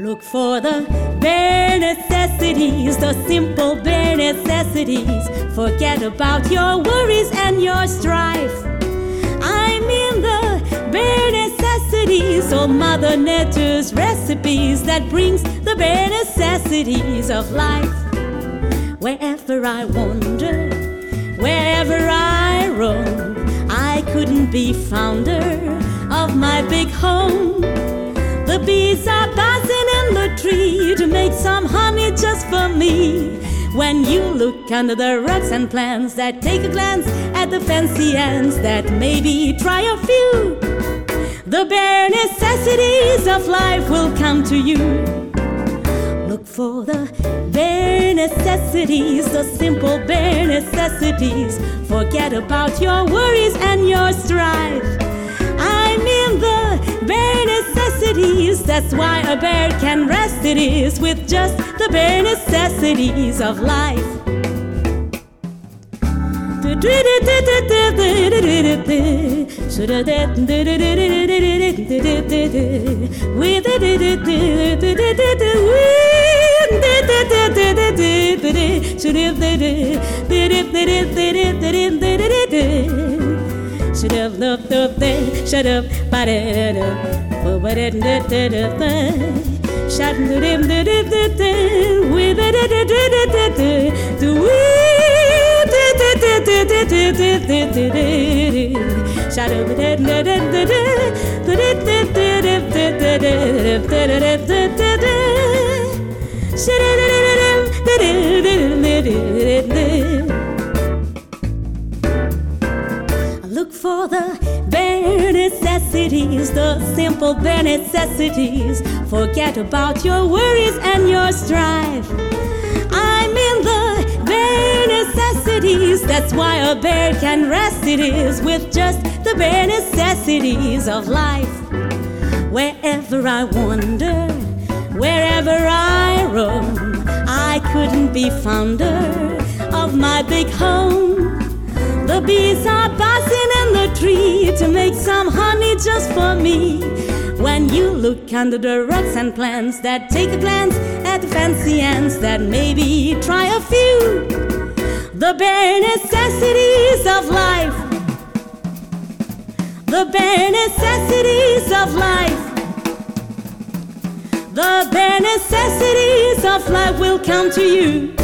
Look for the bare necessities, the simple bare necessities. Forget about your worries and your strife. I mean the bare necessities, oh Mother Nature's recipes that brings the bare necessities of life. Wherever I wander, wherever I roam, I couldn't be founder of my big home. The bees are buzzing in the tree to make some honey just for me. When you look under the rugs and plants, that take a glance at the fancy ants, that maybe try a few, the bare necessities of life will come to you. Look for the bare necessities, the simple bare necessities. Forget about your worries and your strife. I mean the bare necessities. That's why a bear can rest, it is with just the bare necessities of life. Shut up, shut up, look for the bare necessities, the simple bare necessities. Forget about your worries and your strife. I'm in the bare necessities. That's why a bear can rest, it is with just the bare necessities of life. Wherever I wander, wherever I roam, I couldn't be founder of my big home. The bees are buzzing in the tree to make some honey just for me. When you look under the rugs and plants, that take a glance at the fancy ants, that maybe try a few, the bare necessities of life. The bare necessities of life. The bare necessities of life will come to you.